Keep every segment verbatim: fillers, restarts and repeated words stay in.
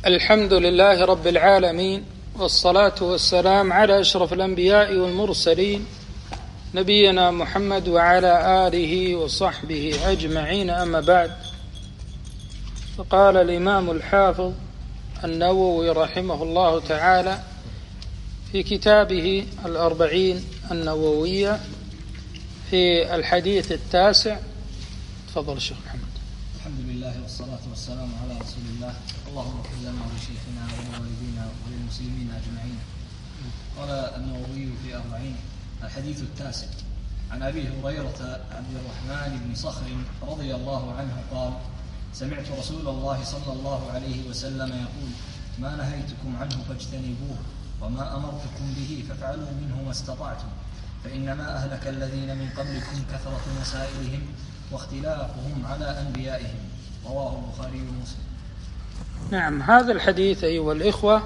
الحمد لله رب العالمين، والصلاة والسلام على أشرف الأنبياء والمرسلين نبينا محمد وعلى آله وصحبه أجمعين، أما بعد. فقال الإمام الحافظ النووي رحمه الله تعالى في كتابه الأربعين النووية في الحديث التاسع. تفضل الشيخ محمد. الحمد لله والصلاة والسلام على رسول الله. اللهم اغفر لنا ولشيخنا ولوالدينا وللمسلمين أجمعين. قال النووي في أربعين الحديث التاسع عن أبي هريرة عبد الرحمن بن صخر رضي الله عنه قال: سمعت رسول الله صلى الله عليه وسلم يقول: ما نهيتكم عنه فاجتنبوه، وما أمرتكم به فافعلوا منه ما استطعتم، فإنما أهلك الذين من قبلكم كثرة مسائلهم واختلافهم على أنبيائهم. رواه البخاري ومسلم. نعم، هذا الحديث أيها الإخوة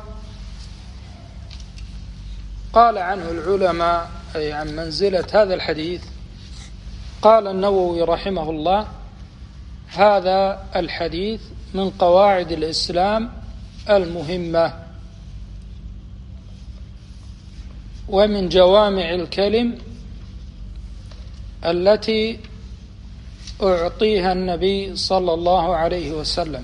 قال عنه العلماء أي عن منزلة هذا الحديث. قال النووي رحمه الله: هذا الحديث من قواعد الإسلام المهمة ومن جوامع الكلم التي أعطيها النبي صلى الله عليه وسلم،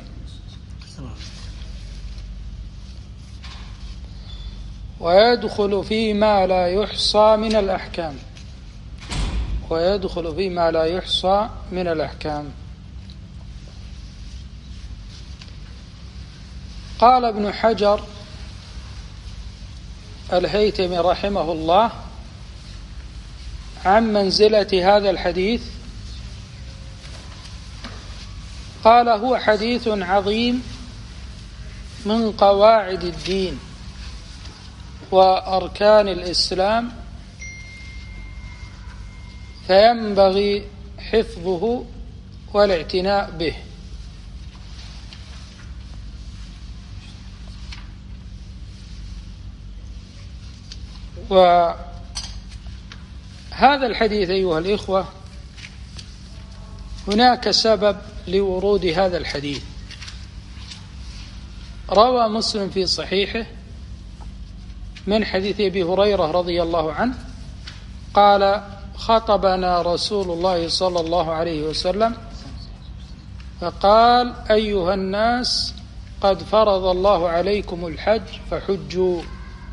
ويدخل فيما لا يحصى من الأحكام ويدخل فيما لا يحصى من الأحكام. قال ابن حجر الهيثمي رحمه الله عن منزلة هذا الحديث، قال: هو حديث عظيم من قواعد الدين وأركان الإسلام، فينبغي حفظه والاعتناء به. وهذا الحديث أيها الإخوة هناك سبب لورود هذا الحديث. روى مسلم في صحيحه من حديث أبي هريرة رضي الله عنه قال: خطبنا رسول الله صلى الله عليه وسلم فقال: أيها الناس، قد فرض الله عليكم الحج فحجوا.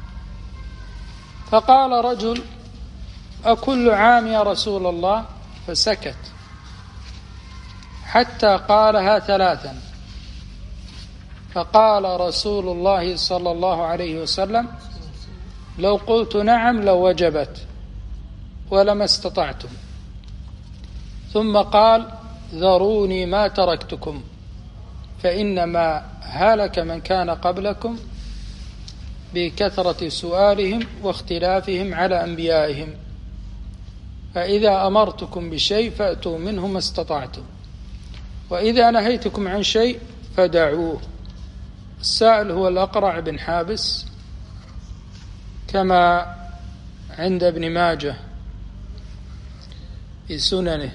فقال رجل: أكل عام يا رسول الله؟ فسكت حتى قالها ثلاثا، فقال رسول الله صلى الله عليه وسلم: لو قلت نعم لوجبت ولما استطعتم. ثم قال: ذروني ما تركتكم، فإنما هلك من كان قبلكم بكثرة سؤالهم واختلافهم على أنبيائهم، فإذا أمرتكم بشيء فأتوا منه ما استطعتم، وإذا نهيتكم عن شيء فدعوه. السائل هو الأقرع بن حابس كما عند ابن ماجه في سننه.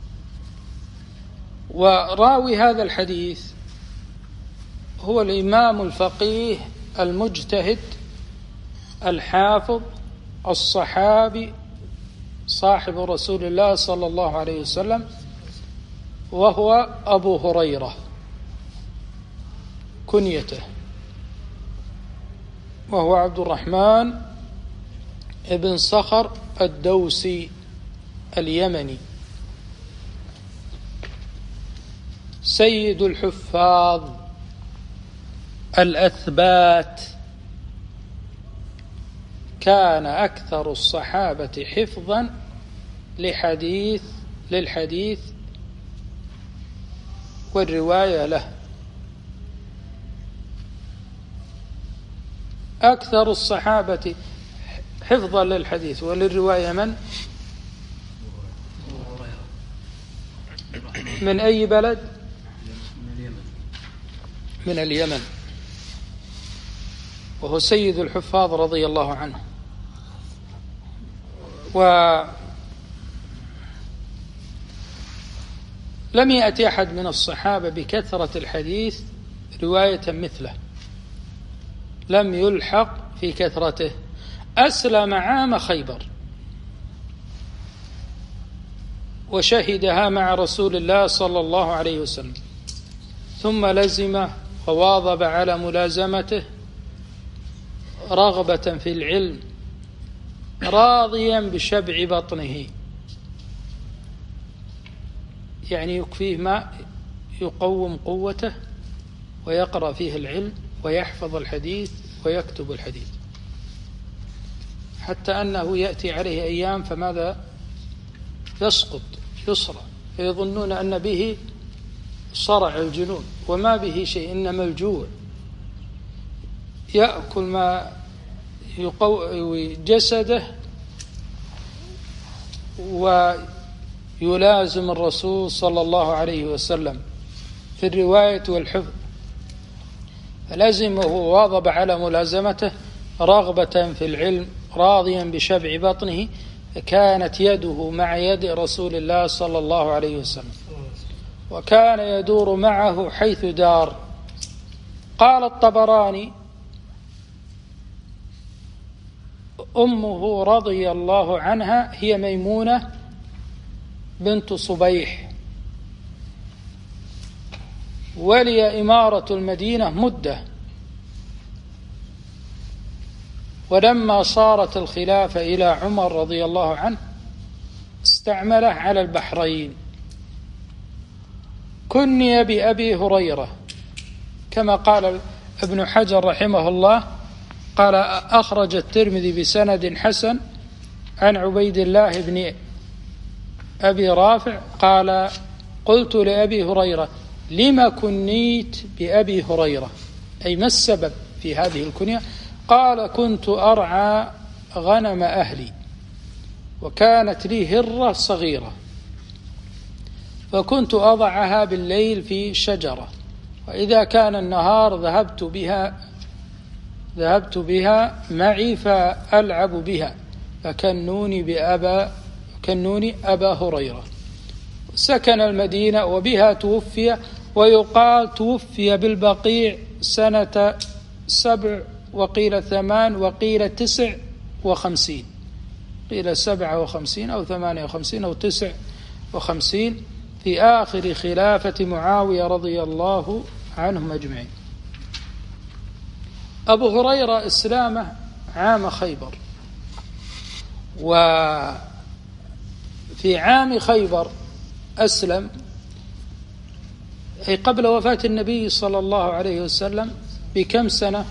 وراوي هذا الحديث هو الإمام الفقيه المجتهد الحافظ الصحابي صاحب رسول الله صلى الله عليه وسلم، وهو أبو هريرة كنيته، وهو عبد الرحمن ابن صخر الدوسي اليمني، سيد الحفاظ الأثبات، كان أكثر الصحابة حفظا لحديث للحديث والرواية له. أكثر الصحابة حفظا للحديث وللرواية من؟ من أي بلد؟ من اليمن. من اليمن، وهو سيد الحفاظ رضي الله عنه. ولم يأتي أحد من الصحابة بكثرة الحديث رواية مثله، لم يلحق في كثرته. أسلم عام خيبر وشهدها مع رسول الله صلى الله عليه وسلم، ثم لزمه وواظب على ملازمته رغبة في العلم راضيا بشبع بطنه، يعني يكفيه ما يقوم قوته ويقرأ فيه العلم ويحفظ الحديث ويكتب الحديث، حتى أنه يأتي عليه أيام فماذا يسقط يصرع، فيظنون أن به صرع الجنون وما به شيء، إنما الجوع. يأكل ما يقوي جسده ويلازم الرسول صلى الله عليه وسلم في الرواية والحفظ، فلزمه وواظب على ملازمته رغبة في العلم راضيا بشبع بطنه، كانت يده مع يد رسول الله صلى الله عليه وسلم، وكان يدور معه حيث دار. قال الطبراني: أمه رضي الله عنها هي ميمونة بنت صبيح، ولي إمارة المدينة مدة، ولما صارت الخلافة إلى عمر رضي الله عنه استعمله على البحرين. كني بأبي هريرة كما قال ابن حجر رحمه الله، قال: أخرج الترمذي بسند حسن عن عبيد الله بن أبي رافع قال: قلت لأبي هريرة: لما كنيت بأبي هريرة؟ أي ما السبب في هذه الكنية؟ قال: كنت أرعى غنم أهلي، وكانت لي هرة صغيرة، فكنت أضعها بالليل في شجرة، وإذا كان النهار ذهبت بها ذهبت بها معي فألعب بها، فكنوني بأبا كنوني أبا هريرة. سكن المدينة وبها توفي، ويقال توفي بالبقيع سنة سبع وقيل ثمان وقيل تسع وخمسين، قيل سبعة وخمسين أو ثمانية وخمسين أو تسع وخمسين، في آخر خلافة معاوية رضي الله عنهم أجمعين. أبو هريرة إسلامه عام خيبر، وفي عام خيبر أسلم أي قبل وفاة النبي صلى الله عليه وسلم بكم سنة؟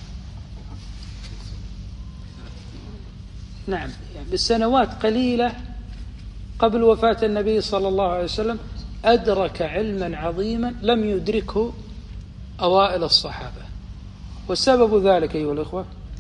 نعم، يعني بالسنوات قليلة قبل وفاة النبي صلى الله عليه وسلم أدرك علما عظيما لم يدركه أوائل الصحابة. والسبب ذلك أيها الإخوة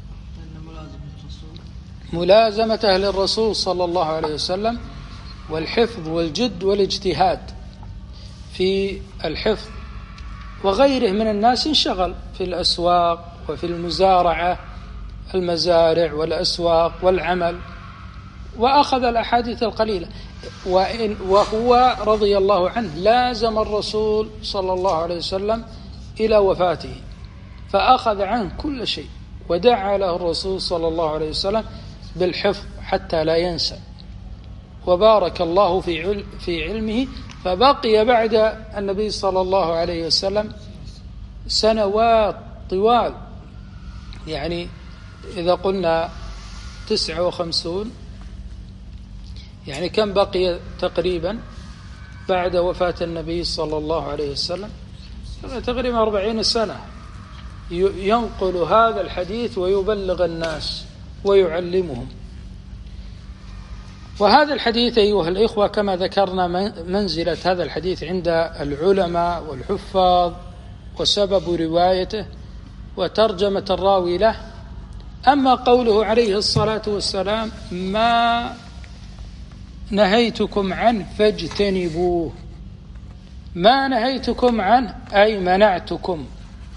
ملازمته للرسول صلى الله عليه وسلم، والحفظ والجد والاجتهاد في الحفظ، وغيره من الناس انشغل في الأسواق وفي المزارعة، المزارع والأسواق والعمل، وأخذ الأحاديث القليلة، وهو رضي الله عنه لازم الرسول صلى الله عليه وسلم إلى وفاته، فأخذ عنه كل شيء، ودعا له الرسول صلى الله عليه وسلم بالحفظ حتى لا ينسى، وبارك الله في في علمه، فبقي بعد النبي صلى الله عليه وسلم سنوات طوال، يعني إذا قلنا تسعة وخمسون، يعني كم بقي تقريبا بعد وفاة النبي صلى الله عليه وسلم؟ تقريبا أربعين سنة ينقل هذا الحديث ويبلغ الناس ويعلمهم. وهذا الحديث أيها الإخوة كما ذكرنا منزلة هذا الحديث عند العلماء والحفاظ، وسبب روايته وترجمة الراوي له. أما قوله عليه الصلاة والسلام: ما نهيتكم عنه فاجتنبوه، ما نهيتكم عنه أي منعتكم.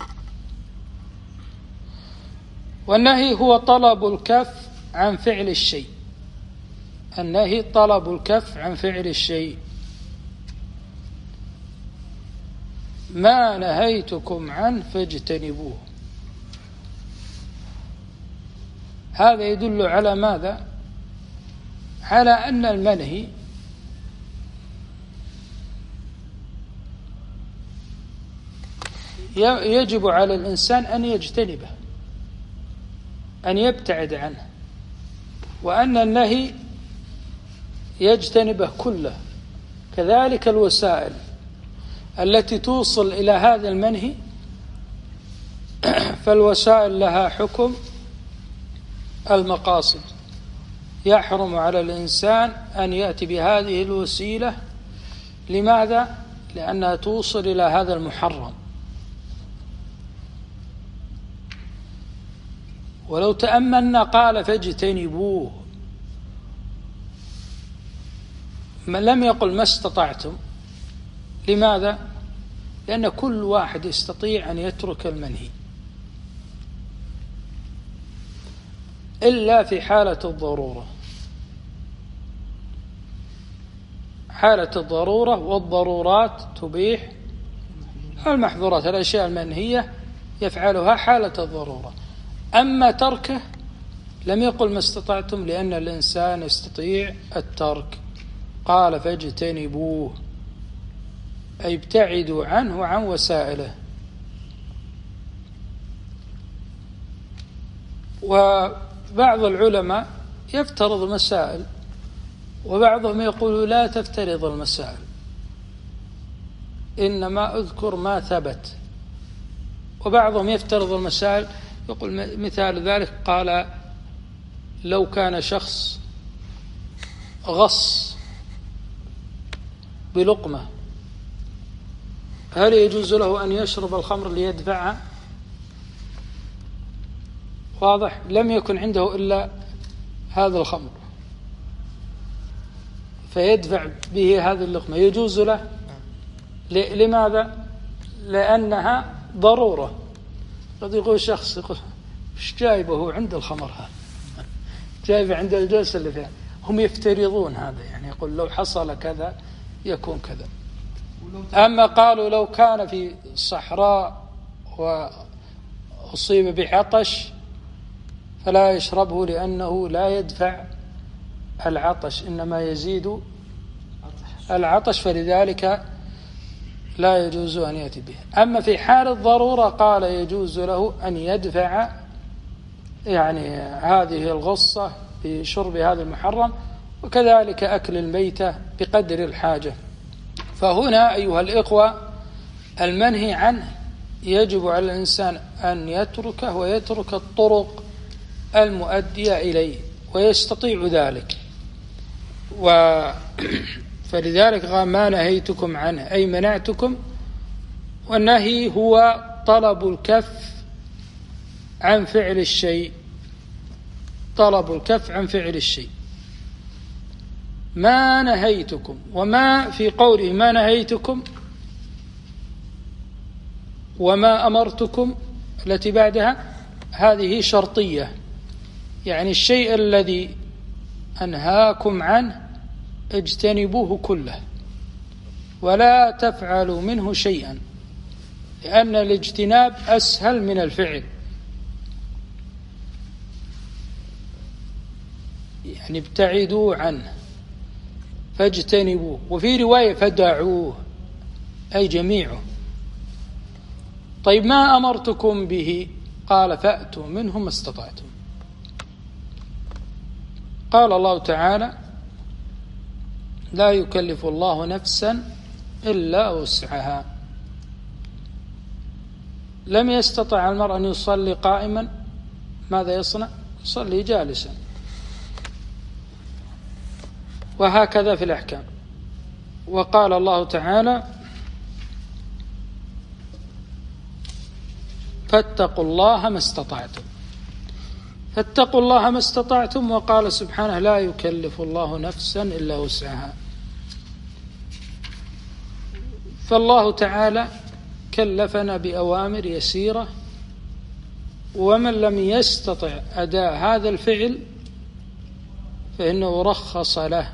والنهي هو طلب الكف عن فعل الشيء، النهي طلب الكف عن فعل الشيء. ما نهيتكم عنه فاجتنبوه. هذا يدل على ماذا؟ على أن المنهي يجب على الإنسان أن يجتنبه، أن يبتعد عنه، وأن النهي يجتنبه كله. كذلك الوسائل التي توصل إلى هذا المنهي، فالوسائل لها حكم المقاصد. يحرم على الإنسان أن يأتي بهذه الوسيلة. لماذا؟ لأنها توصل إلى هذا المحرم. ولو تأملنا قال فاجتنبوه، ما لم يقل ما استطعتم. لماذا؟ لأن كل واحد يستطيع أن يترك المنهي إلا في حالة الضرورة. حالة الضرورة، والضرورات تبيح المحظورات. الأشياء المنهية يفعلها حالة الضرورة. أما تركه لم يقل ما استطعتم، لأن الإنسان يستطيع الترك. قال فاجتنبوه، أي ابتعدوا عنه وعن وسائله. وبعض العلماء يفترض مسائل، وبعضهم يقول لا تفترض المسائل، إنما أذكر ما ثبت. وبعضهم يفترض المسائل، يقول مثال ذلك قال لو كان شخص غص بلقمة، هل يجوز له أن يشرب الخمر ليدفعها؟ واضح؟ لم يكن عنده إلا هذا الخمر فيدفع به هذه اللقمة، يجوز له؟ لماذا؟ لأنها ضرورة. قد يقول شخص يقول ايش جايبه عند الخمر هذا، جايبه عند الجلسة اللي فيها. هم يفترضون هذا، يعني يقول لو حصل كذا يكون كذا. أما قالوا لو كان في صحراء وأصيب بعطش فلا يشربه، لأنه لا يدفع العطش، إنما يزيد العطش، فلذلك لا يجوز أن يأتي به. أما في حال الضرورة قال يجوز له أن يدفع يعني هذه الغصة بشرب هذا المحرم، وكذلك أكل الميتة بقدر الحاجة. فهنا أيها الإخوة المنهي عنه يجب على الإنسان أن يتركه، ويترك الطرق المؤدية إليه، ويستطيع ذلك. و فلذلك قال ما نهيتكم عنه، أي منعتكم. والنهي هو طلب الكف عن فعل الشيء، طلب الكف عن فعل الشيء. ما نهيتكم، وما في قوله ما نهيتكم وما أمرتكم التي بعدها هذه شرطية، يعني الشيء الذي أنهاكم عنه اجتنبوه كله، ولا تفعلوا منه شيئا، لأن الاجتناب أسهل من الفعل. يعني ابتعدوا عنه فاجتنبوه، وفي رواية فدعوه، أي جميعه. طيب ما أمرتكم به؟ قال فأتوا منه ما استطعتم. قال الله تعالى لا يكلف الله نفسا إلا وسعها. لم يستطع المرء أن يصلي قائما، ماذا يصنع؟ يصلي جالسا. وهكذا في الأحكام. وقال الله تعالى فاتقوا الله ما استطعتم، فاتقوا الله ما استطعتم. وقال سبحانه لا يكلف الله نفسا إلا وسعها. فالله تعالى كلفنا بأوامر يسيرة، ومن لم يستطع أداء هذا الفعل فإنه رخص له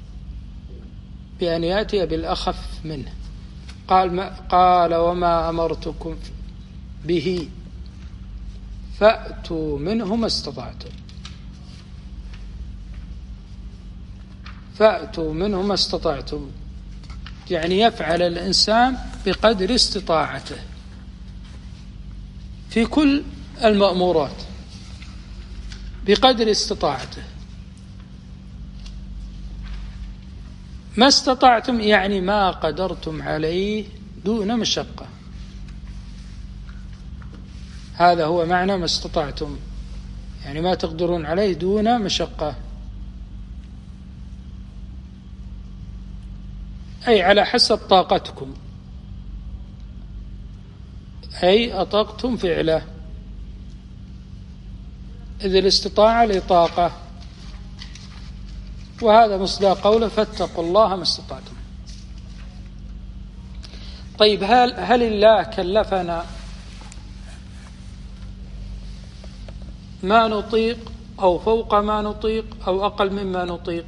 بأن يأتي بالأخف منه. قال, ما قال وما أمرتكم به فأتوا منه ما استطعتم. فأتوا منه ما استطعتم، يعني يفعل الإنسان بقدر استطاعته في كل المأمورات، بقدر استطاعته. ما استطعتم يعني ما قدرتم عليه دون مشقة، هذا هو معنى ما استطعتم، يعني ما تقدرون عليه دون مشقة، أي على حسب طاقتكم، أي أطقتم فعله، إذ الاستطاعة لطاقة، وهذا مصداق قوله فاتقوا الله ما استطعتم. طيب هل, هل الله كلفنا ما نطيق أو فوق ما نطيق أو أقل مما نطيق؟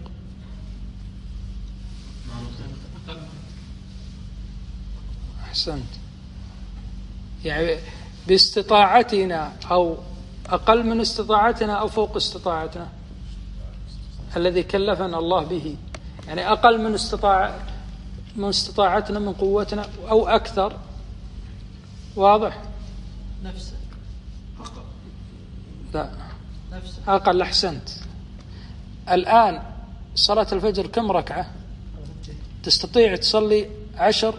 أحسنت، يعني باستطاعتنا أو أقل من استطاعتنا أو فوق استطاعتنا الذي كلفنا الله به، يعني أقل من استطاع من استطاعتنا من قوتنا أو أكثر، واضح؟ نفسه لا أقل. أحسنت. الآن صلاة الفجر كم ركعة؟ تستطيع تصلي عشر؟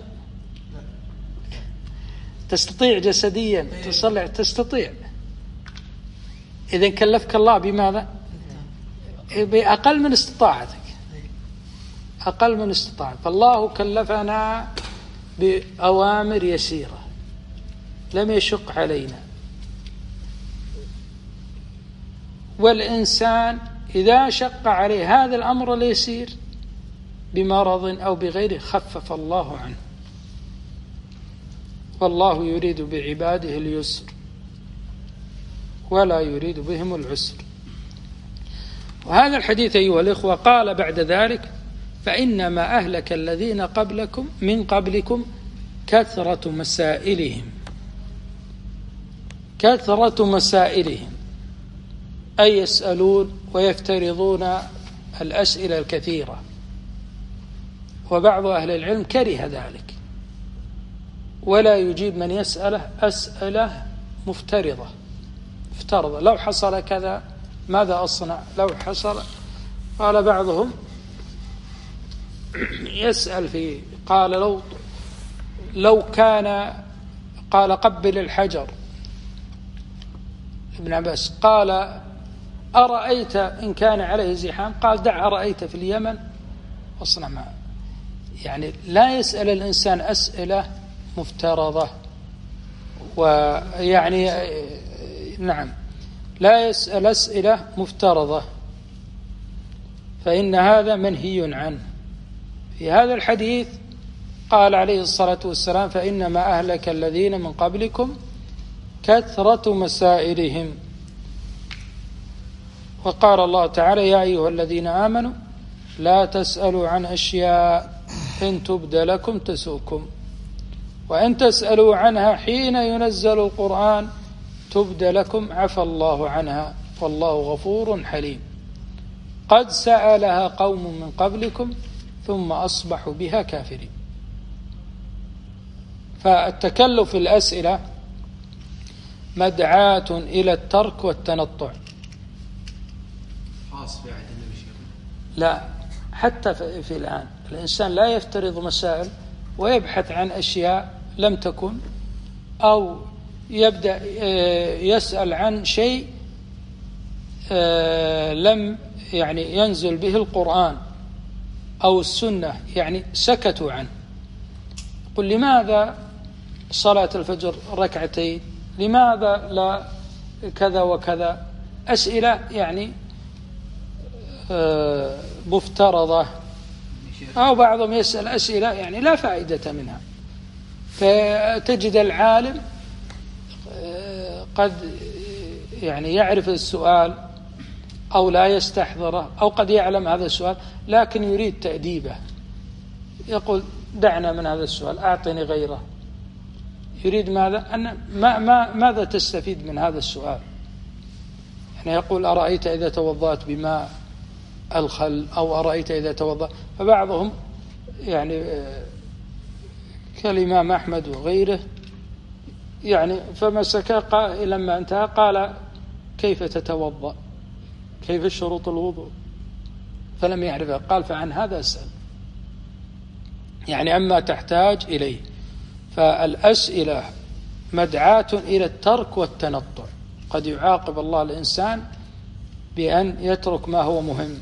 تستطيع جسديا تصلي؟ تستطيع. إذن كلفك الله بماذا؟ بأقل من استطاعتك، أقل من استطاعتك. فالله كلفنا بأوامر يسيرة لم يشق علينا، والإنسان إذا شق عليه هذا الأمر اليسير بمرض أو بغيره خفف الله عنه، والله يريد بعباده اليسر ولا يريد بهم العسر. وهذا الحديث أيها الإخوة قال بعد ذلك فإنما أهلك الذين قبلكم من قبلكم كثرة مسائلهم، كثرة مسائلهم أي يسألون ويفترضون الأسئلة الكثيرة، وبعض أهل العلم كره ذلك ولا يجيب من يسأله أسئلة مفترضة، افترض لو حصل كذا ماذا أصنع، لو حصل. قال بعضهم يسأل في قال لو لو كان قال قبل الحجر ابن عباس، قال أرأيت إن كان عليه زحام، قال دع أرأيت في اليمن أصنع معه. يعني لا يسأل الإنسان أسئلة مفترضة، ويعني نعم لا يسأل أسئلة مفترضة، فإن هذا منهي عنه. في هذا الحديث قال عليه الصلاة والسلام فإنما أهلك الذين من قبلكم كثرة مسائلهم. وقال الله تعالى يا أيها الذين آمنوا لا تسألوا عن أشياء إن تبد لكم تسؤكم وإن تسألوا عنها حين ينزل القرآن تبد لكم عفى الله عنها والله غفور حليم. قد سألها قوم من قبلكم ثم أصبحوا بها كافرين. فالتكلف الأسئلة مدعاة إلى الترك والتنطع. خاص في عهد النبي شيخ؟ لا، حتى في الآن الإنسان لا يفترض مسائل ويبحث عن أشياء لم تكن، أو يبدأ يسأل عن شيء لم يعني ينزل به القرآن أو السنة، يعني سكتوا عنه. قل لماذا صلاة الفجر ركعتين، لماذا لا كذا وكذا، أسئلة يعني مفترضة. أو بعضهم يسأل أسئلة يعني لا فائدة منها، فتجد العالم قد يعني يعرف السؤال أو لا يستحضره، أو قد يعلم هذا السؤال لكن يريد تأديبه، يقول دعنا من هذا السؤال أعطني غيره. يريد ماذا؟ أن ما ما ماذا تستفيد من هذا السؤال؟ يعني يقول أرأيت إذا توضأت بماء الخل أو أرأيت إذا توضأ. فبعضهم يعني كالإمام أحمد وغيره يعني فمسك لما انتهى قال كيف تتوضأ، كيف شروط الوضوء، فلم يعرفها. قال فعن هذا أسأل، يعني أما تحتاج إليه. فالأسئلة مدعاة إلى الترك والتنطع. قد يعاقب الله الإنسان بأن يترك ما هو مهم.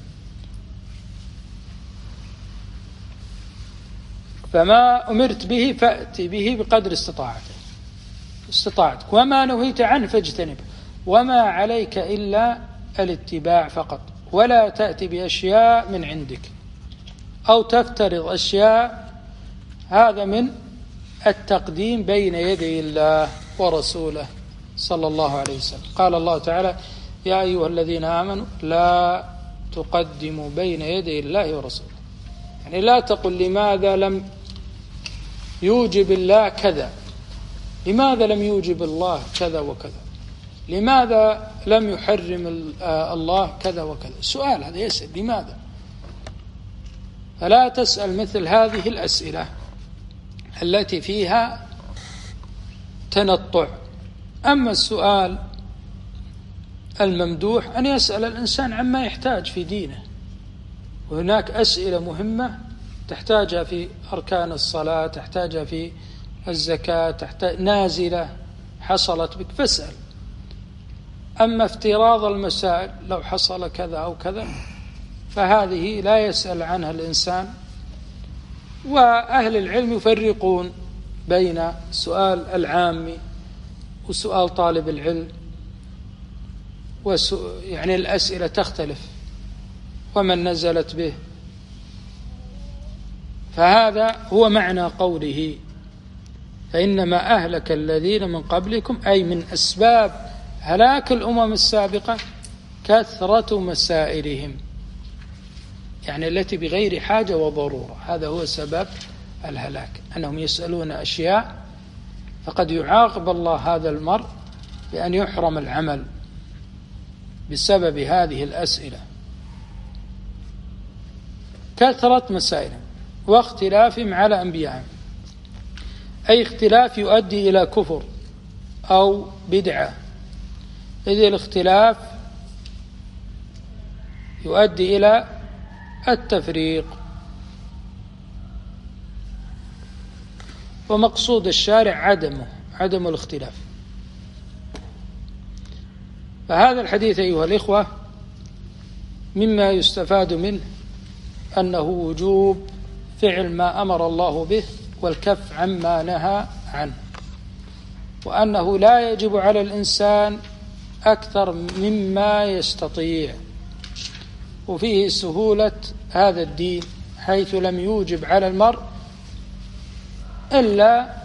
فما أمرت به فأتي به بقدر استطاعتك استطاعتك وما نهيت عنه فاجتنب، وما عليك إلا الاتباع فقط، ولا تأتي بأشياء من عندك أو تفترض أشياء. هذا من التقديم بين يدي الله ورسوله صلى الله عليه وسلم. قال الله تعالى يا أيها الذين آمنوا لا تقدموا بين يدي الله ورسوله، يعني لا تقل لماذا لم يوجب الله كذا، لماذا لم يوجب الله كذا وكذا، لماذا لم يحرم الله كذا وكذا. سؤال هذا يسأل لماذا. فلا تسأل مثل هذه الأسئلة التي فيها تنطع. أما السؤال الممدوح أن يسأل الإنسان عما يحتاج في دينه، وهناك أسئلة مهمة تحتاجها في أركان الصلاة، تحتاجها في الزكاة، تحتاج نازلة حصلت بك فاسأل. أما افتراض المسائل لو حصل كذا أو كذا فهذه لا يسأل عنها الإنسان. وأهل العلم يفرقون بين سؤال العامي وسؤال طالب العلم، يعني الأسئلة تختلف ومن نزلت به. فهذا هو معنى قوله فإنما أهلك الذين من قبلكم، أي من أسباب هلاك الأمم السابقة كثرة مسائلهم، يعني التي بغير حاجة وضرورة. هذا هو سبب الهلاك، أنهم يسألون أشياء، فقد يعاقب الله هذا المرء بأن يحرم العمل بسبب هذه الأسئلة. كثرة مسائلهم واختلافهم على أنبيائهم، أي اختلاف يؤدي إلى كفر أو بدعة، إذ الاختلاف يؤدي إلى التفريق. ومقصود الشارع عدمه عدم الاختلاف. فهذا الحديث أيها الإخوة مما يستفاد منه أنه وجوب فعل ما أمر الله به والكف عما نهى عنه، وأنه لا يجب على الإنسان أكثر مما يستطيع. وفيه سهولة هذا الدين حيث لم يوجب على المرء إلا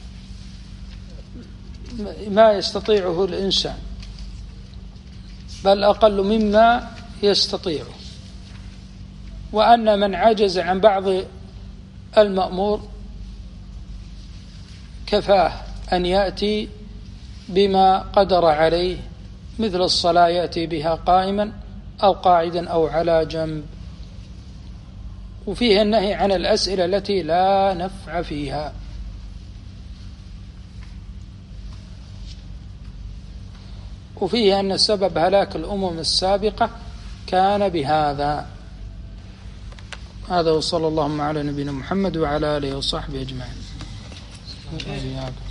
ما يستطيعه الإنسان، بل أقل مما يستطيعه. وأن من عجز عن بعض المأمور كفاه أن يأتي بما قدر عليه، مثل الصلاة يأتي بها قائما أو قاعدا أو على جنب. وفيه النهي عن الأسئلة التي لا نفع فيها. وفيه أن سبب هلاك الأمم السابقة كان بهذا. هذا وصلى اللهم على نبينا محمد وعلى آله وصحبه أجمعين.